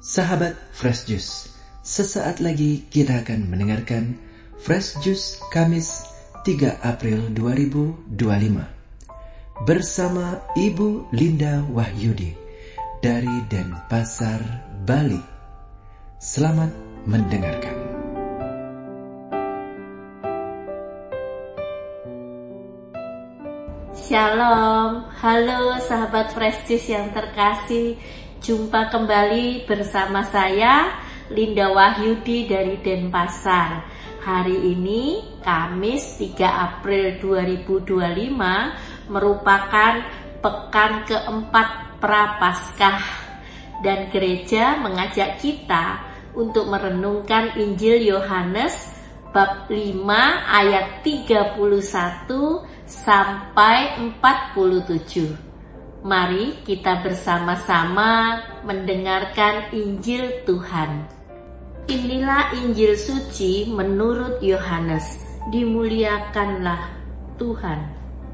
Sahabat Fresh Juice, sesaat lagi kita akan mendengarkan Fresh Juice Kamis 3 April 2025 bersama Ibu Linda Wahyudi dari Denpasar, Bali. Selamat mendengarkan. Shalom, halo sahabat Fresh Juice yang terkasih. Jumpa kembali bersama saya Linda Wahyudi dari Denpasar. Hari ini Kamis 3 April 2025 merupakan pekan keempat Prapaskah, dan gereja mengajak kita untuk merenungkan Injil Yohanes bab 5 ayat 31 sampai 47. Mari kita bersama-sama mendengarkan Injil Tuhan. Inilah Injil suci menurut Yohanes. Dimuliakanlah Tuhan.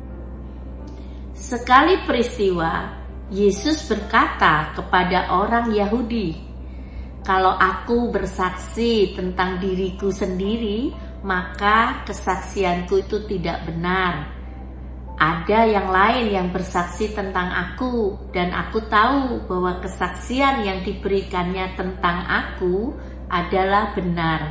Sekali peristiwa, Yesus berkata kepada orang Yahudi, "Kalau aku bersaksi tentang diriku sendiri, maka kesaksianku itu tidak benar. Ada yang lain yang bersaksi tentang aku, dan aku tahu bahwa kesaksian yang diberikannya tentang aku adalah benar.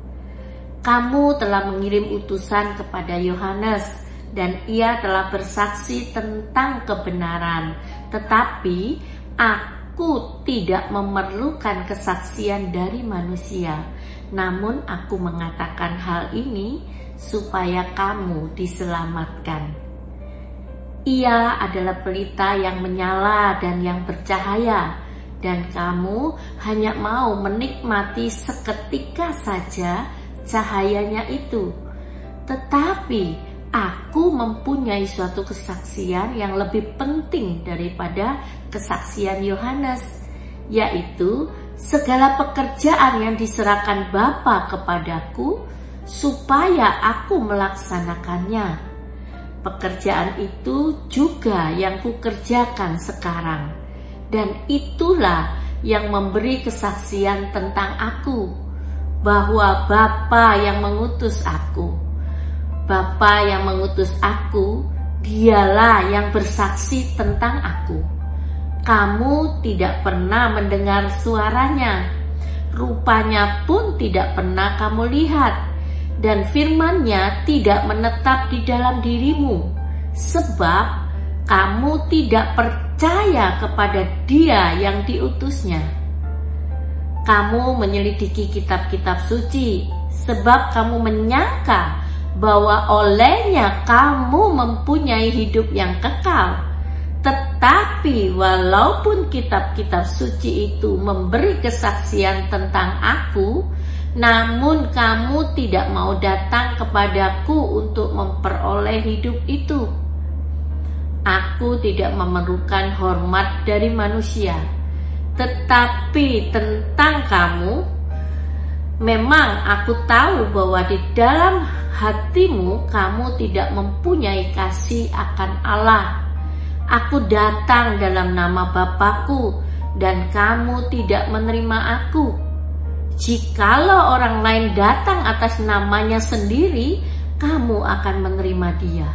Kamu telah mengirim utusan kepada Yohanes, dan ia telah bersaksi tentang kebenaran, tetapi aku tidak memerlukan kesaksian dari manusia. Namun aku mengatakan hal ini supaya kamu diselamatkan. Ia adalah pelita yang menyala dan yang bercahaya, dan kamu hanya mau menikmati seketika saja cahayanya itu. Tetapi aku mempunyai suatu kesaksian yang lebih penting daripada kesaksian Yohanes, yaitu segala pekerjaan yang diserahkan Bapa kepadaku supaya aku melaksanakannya. Pekerjaan itu juga yang kukerjakan sekarang, dan itulah yang memberi kesaksian tentang aku, bahwa Bapa yang mengutus aku. Bapa yang mengutus aku, dialah yang bersaksi tentang aku. Kamu tidak pernah mendengar suaranya, rupanya pun tidak pernah kamu lihat, dan firman-Nya tidak menetap di dalam dirimu, sebab kamu tidak percaya kepada Dia yang diutusnya. Kamu menyelidiki kitab-kitab suci, sebab kamu menyangka bahwa olehnya kamu mempunyai hidup yang kekal. Tetapi walaupun kitab-kitab suci itu memberi kesaksian tentang aku, namun kamu tidak mau datang kepadaku untuk memperoleh hidup itu. Aku tidak memerlukan hormat dari manusia, tetapi tentang kamu, memang aku tahu bahwa di dalam hatimu kamu tidak mempunyai kasih akan Allah. Aku datang dalam nama Bapakku, dan kamu tidak menerima aku. Jikalau orang lain datang atas namanya sendiri, kamu akan menerima dia.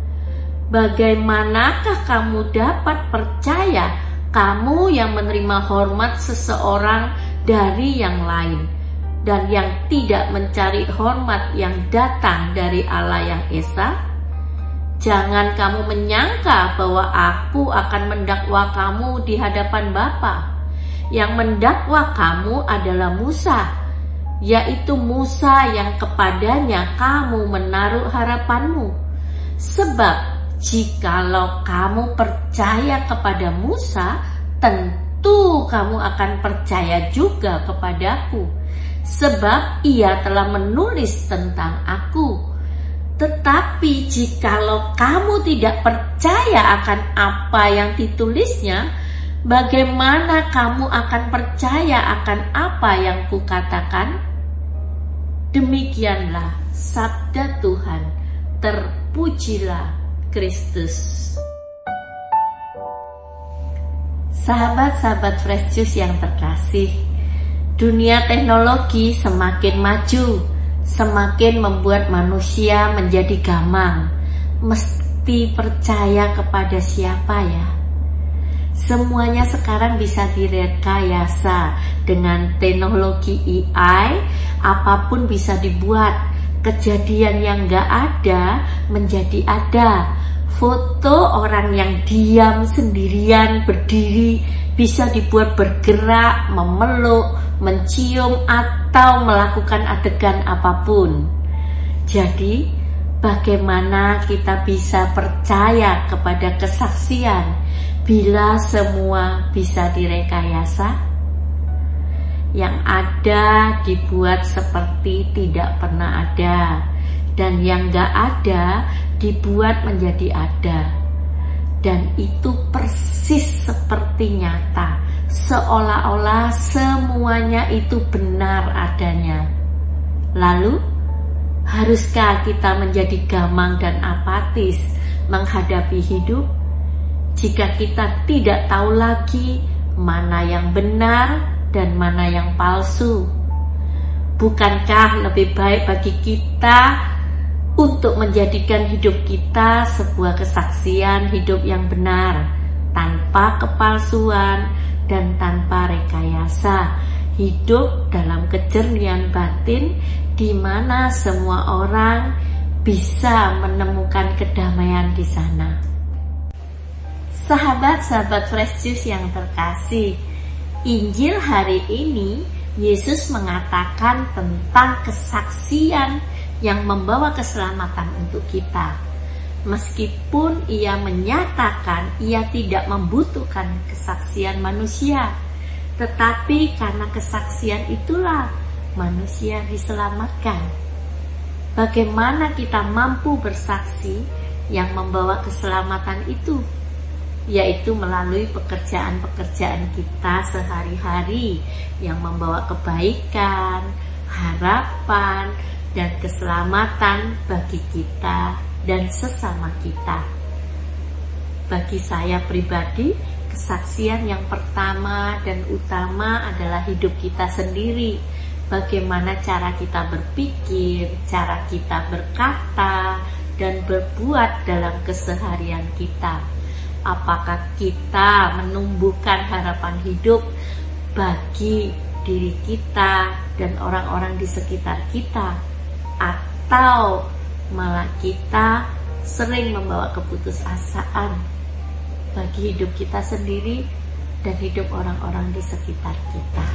Bagaimanakah kamu dapat percaya, kamu yang menerima hormat seseorang dari yang lain, dan yang tidak mencari hormat yang datang dari Allah yang Esa? Jangan kamu menyangka bahwa aku akan mendakwa kamu di hadapan Bapa. Yang mendakwa kamu adalah Musa, yaitu Musa yang kepadanya kamu menaruh harapanmu. Sebab jikalau kamu percaya kepada Musa, tentu kamu akan percaya juga kepadaku, sebab ia telah menulis tentang aku. Tetapi jikalau kamu tidak percaya akan apa yang ditulisnya, bagaimana kamu akan percaya akan apa yang kukatakan? Demikianlah sabda Tuhan. Terpujilah Kristus. Sahabat-sahabat Fresh Juice yang terkasih, Dunia teknologi semakin maju, semakin membuat manusia menjadi gamang. Mesti percaya kepada siapa ya? Semuanya sekarang bisa direkayasa dengan teknologi AI. Apapun bisa dibuat. Kejadian yang gak ada menjadi ada. Foto orang yang diam sendirian berdiri bisa dibuat bergerak, memeluk, mencium, atau melakukan adegan apapun. Jadi, bagaimana kita bisa percaya kepada kesaksian bila semua bisa direkayasa? Yang ada dibuat seperti tidak pernah ada, dan yang gak ada dibuat menjadi ada. Dan itu persis seperti nyata, seolah-olah semuanya itu benar adanya. Lalu, haruskah kita menjadi gamang dan apatis menghadapi hidup jika kita tidak tahu lagi mana yang benar dan mana yang palsu? Bukankah lebih baik bagi kita untuk menjadikan hidup kita sebuah kesaksian hidup yang benar, tanpa kepalsuan dan tanpa rekayasa, hidup dalam kejernihan batin di mana semua orang bisa menemukan kedamaian di sana. Sahabat-sahabat Fresh Juice yang terkasih, Injil hari ini Yesus mengatakan tentang kesaksian yang membawa keselamatan untuk kita. Meskipun ia menyatakan ia tidak membutuhkan kesaksian manusia, tetapi karena kesaksian itulah manusia diselamatkan. Bagaimana kita mampu bersaksi yang membawa keselamatan itu? Yaitu melalui pekerjaan-pekerjaan kita sehari-hari yang membawa kebaikan, harapan, dan keselamatan bagi kita dan sesama kita. Bagi saya pribadi, kesaksian yang pertama dan utama adalah hidup kita sendiri. Bagaimana cara kita berpikir, cara kita berkata, dan berbuat dalam keseharian kita. Apakah kita menumbuhkan harapan hidup bagi diri kita dan orang-orang di sekitar kita, atau malah kita sering membawa keputusasaan bagi hidup kita sendiri dan hidup orang-orang di sekitar kita?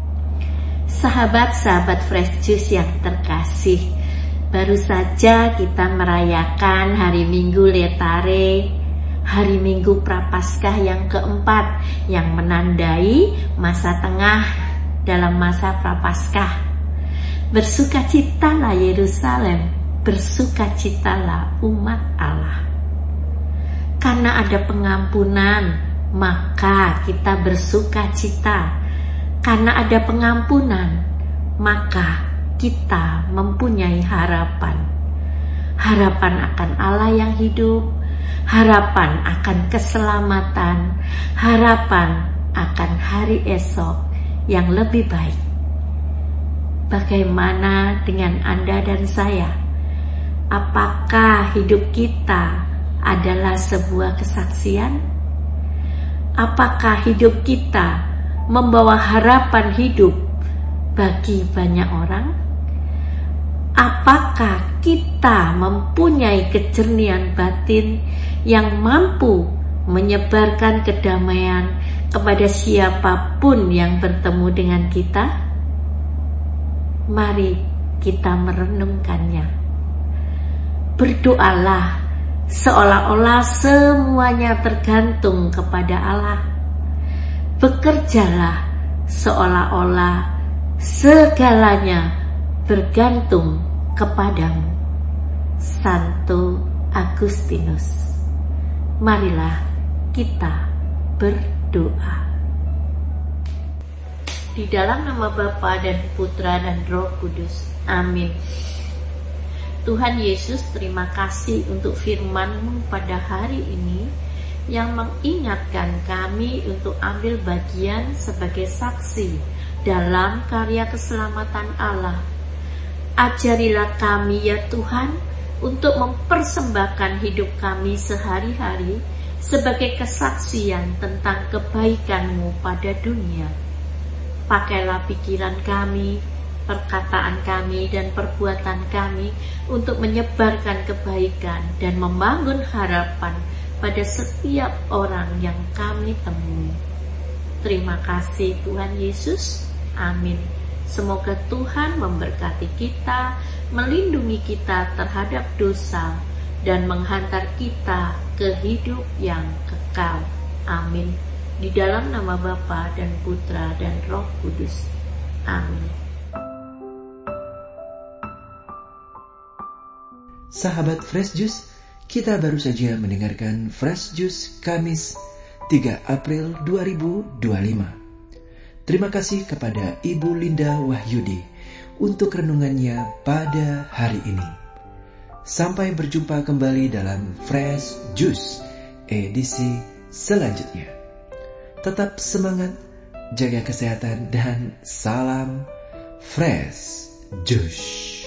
Sahabat-sahabat Fresh Juice yang terkasih, baru saja kita merayakan hari Minggu Letare, hari Minggu Prapaskah yang keempat, yang menandai masa tengah dalam masa Prapaskah. Bersukacitalah Yerusalem, bersukacitalah umat Allah. Karena ada pengampunan, maka kita bersukacita. Karena ada pengampunan, maka kita mempunyai harapan. Harapan akan Allah yang hidup, harapan akan keselamatan, harapan akan hari esok yang lebih baik. Bagaimana dengan Anda dan saya? Apakah hidup kita adalah sebuah kesaksian? Apakah hidup kita membawa harapan hidup bagi banyak orang? Apakah kita mempunyai kejernihan batin yang mampu menyebarkan kedamaian kepada siapapun yang bertemu dengan kita? Mari kita merenungkannya. Berdoalah seolah-olah semuanya tergantung kepada Allah. Bekerjalah seolah-olah segalanya bergantung kepadamu. Santo Agustinus. Marilah kita berdoa. Di dalam nama Bapa dan Putra dan Roh Kudus. Amin. Tuhan Yesus, terima kasih untuk firman-Mu pada hari ini yang mengingatkan kami untuk ambil bagian sebagai saksi dalam karya keselamatan Allah. Ajarilah kami ya Tuhan untuk mempersembahkan hidup kami sehari-hari sebagai kesaksian tentang kebaikan-Mu pada dunia. Pakailah pikiran kami, perkataan kami, dan perbuatan kami untuk menyebarkan kebaikan dan membangun harapan pada setiap orang yang kami temui. Terima kasih Tuhan Yesus. Amin. Semoga Tuhan memberkati kita, melindungi kita terhadap dosa, dan menghantar kita ke hidup yang kekal. Amin. Di dalam nama Bapa dan Putra dan Roh Kudus. Amin. Sahabat Fresh Juice, kita baru saja mendengarkan Fresh Juice Kamis 3 April 2025. Terima kasih kepada Ibu Linda Wahyudi untuk renungannya pada hari ini. Sampai berjumpa kembali dalam Fresh Juice edisi selanjutnya. Tetap semangat, jaga kesehatan, dan salam Fresh Juice.